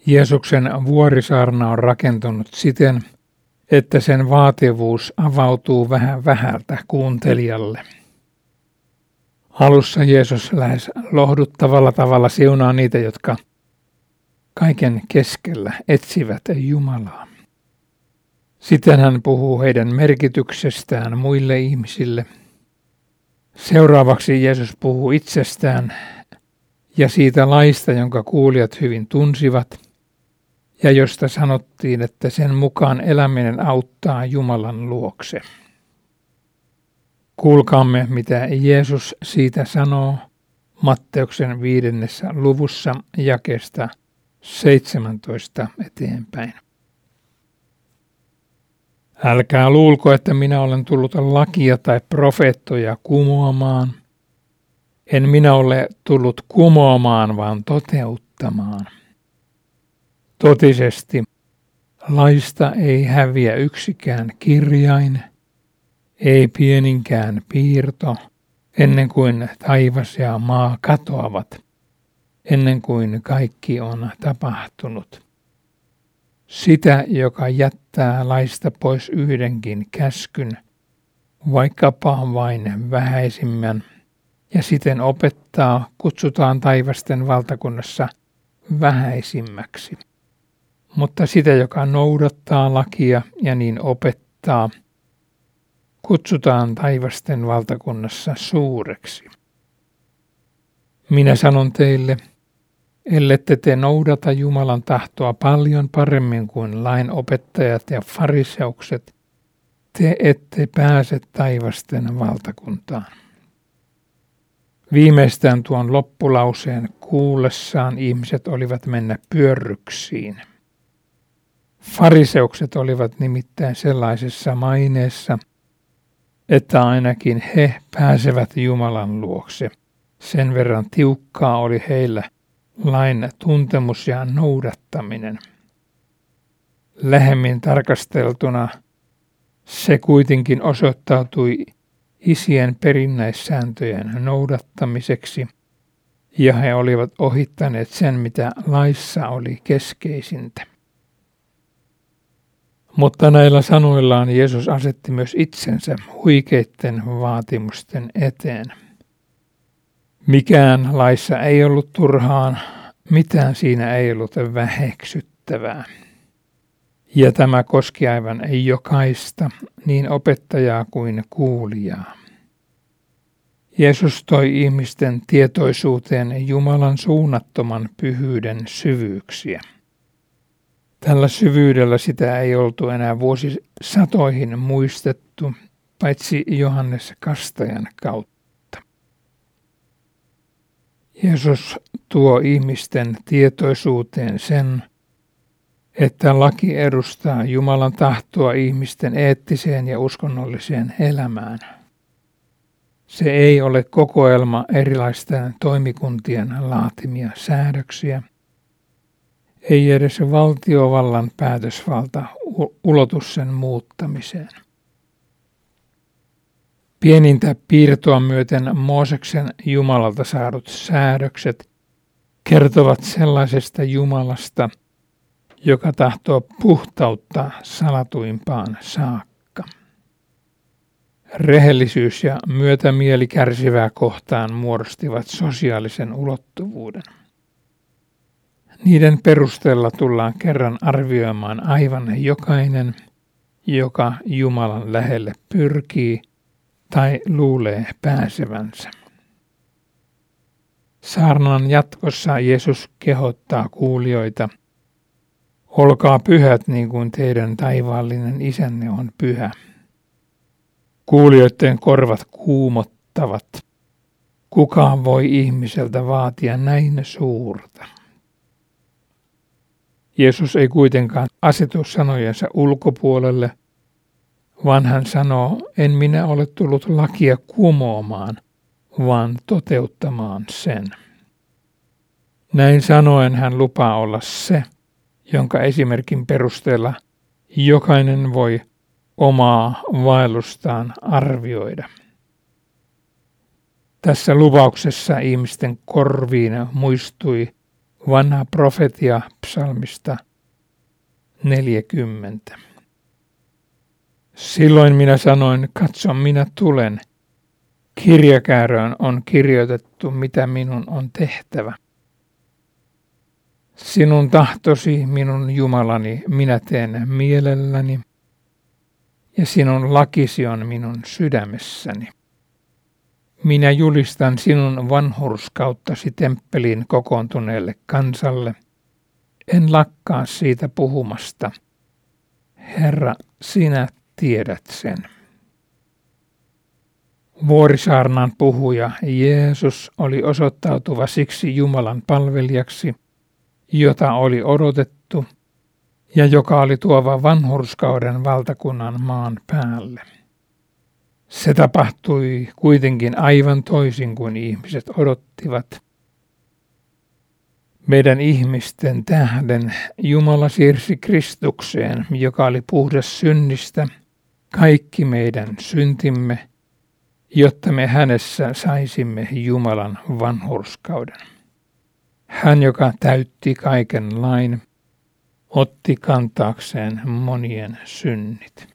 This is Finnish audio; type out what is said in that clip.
Jeesuksen vuorisaarna on rakentunut siten, että sen vaativuus avautuu vähän vähältä kuuntelijalle. Alussa Jeesus lähes lohduttavalla tavalla siunaa niitä, jotka kaiken keskellä etsivät Jumalaa. Sitten hän puhuu heidän merkityksestään muille ihmisille. Seuraavaksi Jeesus puhuu itsestään ja siitä laista, jonka kuulijat hyvin tunsivat, ja josta sanottiin, että sen mukaan eläminen auttaa Jumalan luokse. Kuulkaamme, mitä Jeesus siitä sanoo Matteuksen 5. luvussa jakeesta 17 eteenpäin. Älkää luulko, että minä olen tullut lakia tai profeettoja kumoamaan. En minä ole tullut kumoamaan, vaan toteuttamaan. Totisesti laista ei häviä yksikään kirjain, ei pieninkään piirto, ennen kuin taivas ja maa katoavat, ennen kuin kaikki on tapahtunut. Sitä, joka jättää laista pois yhdenkin käskyn, vaikkapa vain vähäisimmän, ja siten opettaa, kutsutaan taivasten valtakunnassa vähäisimmäksi. Mutta sitä, joka noudattaa lakia ja niin opettaa, kutsutaan taivasten valtakunnassa suureksi. Minä sanon teille, ellette te noudata Jumalan tahtoa paljon paremmin kuin lainopettajat ja fariseukset, te ette pääse taivasten valtakuntaan. Viimeistään tuon loppulauseen kuullessaan ihmiset olivat mennä pyörryksiin. Fariseukset olivat nimittäin sellaisessa maineessa, että ainakin he pääsevät Jumalan luokse. Sen verran tiukkaa oli heillä lain tuntemus ja noudattaminen. Lähemmin tarkasteltuna se kuitenkin osoittautui isien perinnäissääntöjen noudattamiseksi, ja he olivat ohittaneet sen, mitä laissa oli keskeisintä. Mutta näillä sanoillaan Jeesus asetti myös itsensä huikeitten vaatimusten eteen. Mikään laissa ei ollut turhaan, mitään siinä ei ollut väheksyttävää. Ja tämä koski aivan jokaista, niin opettajaa kuin kuulijaa. Jeesus toi ihmisten tietoisuuteen Jumalan suunnattoman pyhyyden syvyyksiä. Tällä syvyydellä sitä ei oltu enää vuosisatoihin muistettu, paitsi Johannes Kastajan kautta. Jeesus tuo ihmisten tietoisuuteen sen, että laki edustaa Jumalan tahtoa ihmisten eettiseen ja uskonnolliseen elämään. Se ei ole kokoelma erilaisten toimikuntien laatimia säädöksiä, ei edes valtiovallan päätösvalta ulotu sen muuttamiseen. Pienintä piirtoa myöten Mooseksen Jumalalta saadut säädökset kertovat sellaisesta Jumalasta, joka tahtoo puhtautta salatuimpaan saakka. Rehellisyys ja myötämieli kärsivää kohtaan muodostivat sosiaalisen ulottuvuuden. Niiden perusteella tullaan kerran arvioimaan aivan jokainen, joka Jumalan lähelle pyrkii tai luulee pääsevänsä. Saarnan jatkossa Jeesus kehottaa kuulijoita: olkaa pyhät niin kuin teidän taivaallinen isänne on pyhä. Kuulijoiden korvat kuumottavat. Kuka voi ihmiseltä vaatia näin suurta? Jeesus ei kuitenkaan asetu sanojensa ulkopuolelle, vaan hän sanoo, en minä ole tullut lakia kumoamaan, vaan toteuttamaan sen. Näin sanoen hän lupaa olla se, jonka esimerkin perusteella jokainen voi omaa vaellustaan arvioida. Tässä lupauksessa ihmisten korviin muistui Vanha profetia psalmista 40. Silloin minä sanoin, katso minä tulen. Kirjakääröön on kirjoitettu, mitä minun on tehtävä. Sinun tahtosi, minun Jumalani, minä teen mielelläni, ja sinun lakisi on minun sydämessäni. Minä julistan sinun vanhurskauttasi temppeliin kokoontuneelle kansalle. En lakkaa siitä puhumasta. Herra, sinä tiedät sen. Vuorisaarnan puhuja Jeesus oli osoittautuva siksi Jumalan palvelijaksi, jota oli odotettu ja joka oli tuova vanhurskauden valtakunnan maan päälle. Se tapahtui kuitenkin aivan toisin kuin ihmiset odottivat. Meidän ihmisten tähden Jumala siirsi Kristukseen, joka oli puhdas synnistä, kaikki meidän syntimme, jotta me hänessä saisimme Jumalan vanhurskauden. Hän, joka täytti kaiken lain, otti kantaakseen monien synnit.